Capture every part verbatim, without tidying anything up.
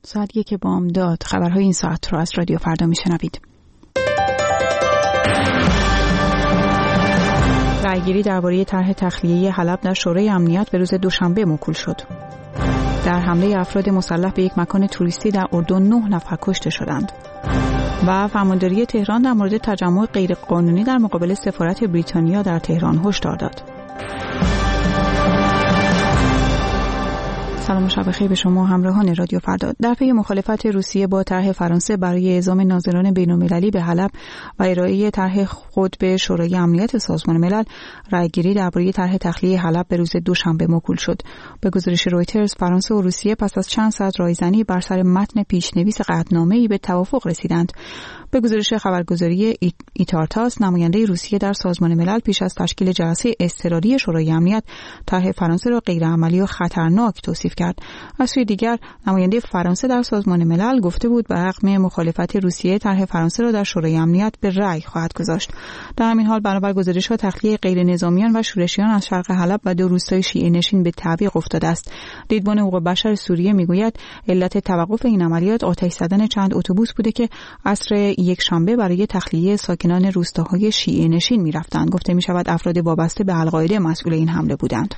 ساعت یک بامداد. خبرهای این ساعت رو از رادیو فردا میشنوید. رأیگیری درباره طرح تخلیه حلب در شورای امنیت به روز دوشنبه موکول شد. در حمله افراد مسلح به یک مکان توریستی در اردن نه نفر کشته شدند. و فرمانداری تهران در مورد تجمع غیرقانونی در مقابل سفارت بریتانیا در تهران هشدار داد. سلام و شب بخیر به شما همراهان رادیو فردا. در پی مخالفت روسیه با طرح فرانسه برای اعزام ناظران بین‌المللی به حلب و ارائه طرح خود به شورای امنیت سازمان ملل، رأیگیری درباره طرح تخلیه حلب به روز دوشنبه موکول شد. به گزارش رویترز، فرانسه و روسیه پس از چند ساعت رایزنی بر سر متن پیشنویس قطعنامه‌ای به توافق رسیدند. به گزارش خبرگزاری ایتارتاس، نماینده روسیه در سازمان ملل پیش از تشکیل جلسه اضطراری شورای امنیت طرح فرانسه را غیرعملی و خطرناک توصیف کرد. از سوی دیگر، نماینده فرانسه در سازمان ملل گفته بود به رغم مخالفت روسیه طرح فرانسه را در شورای امنیت به رأی خواهد گذاشت. در همین حال بنابر گزارش‌ها تخلیه غیر نظامیان و شورشیان از شرق حلب و دو روستای شیعه نشین به تعویق افتاده است. دیدبان حقوق بشر سوریه میگوید علت توقف این عملیات آتش زدن چند اتوبوس بوده که عصر یک شنبه برای تخلیه ساکنان روستاهای شیعه نشین می‌رفتند. گفته می‌شود افراد وابسته به القاعده مسئول این حمله بودند.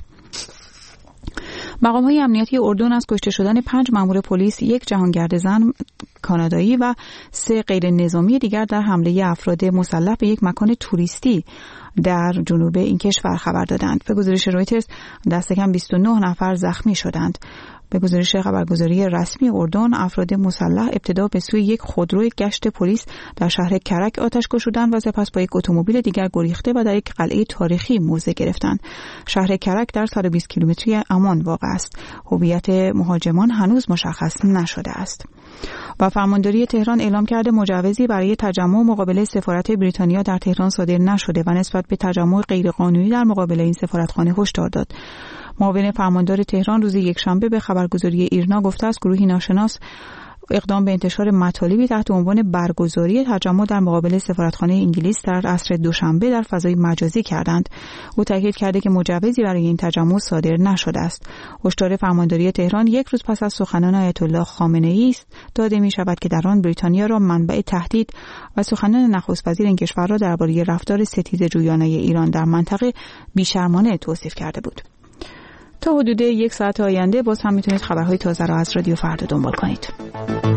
مقام‌های امنیتی اردن از کشته شدن پنج مأمور پلیس، یک جهانگرد زن کانادایی و سه غیر نظامی دیگر در حمله افراد مسلح به یک مکان توریستی در جنوب این کشور خبر دادند. به گزارش رویترز دست کم بیست و نه نفر زخمی شدند. به گزارش خبرگزاری رسمی اردن، افراد مسلح ابتدا به سوی یک خودروی گشت پلیس در شهر کرک آتش گشودند و سپس با یک اتومبیل دیگر گریخته و در یک قلعه تاریخی موضع گرفتند. شهر کرک در صد و بیست کیلومتری عمان واقع است. هویت مهاجمان هنوز مشخص نشده است. و فرمانداری تهران اعلام کرده مجوزی برای تجمع مقابل سفارت بریتانیا در تهران صادر نشده و نسبت به تجمع غیرقانونی در مقابل این سفارتخانه هشدار داد. معاون فرماندار تهران روز یکشنبه به خبرگزاری ایرنا گفته است گروهی ناشناس اقدام به انتشار مطالبی تحت عنوان برگزاری تجمع در مقابل سفارتخانه انگلیس در عصر دوشنبه در فضای مجازی کردند. او تاکید کرده که مجوزی برای این تجمع صادر نشده است. هشدار فرمانداری تهران یک روز پس از سخنان آیت الله خامنه‌ای داده می شود که در آن بریتانیا را منبع تهدید و سخنان نخست وزیر این کشور را درباره رفتار ستیزجویانه ایران در منطقه بی‌شرمانه توصیف کرده بود. تا حدود یک ساعت آینده باز هم میتونید خبرهای تازه را از رادیو فردا دنبال کنید.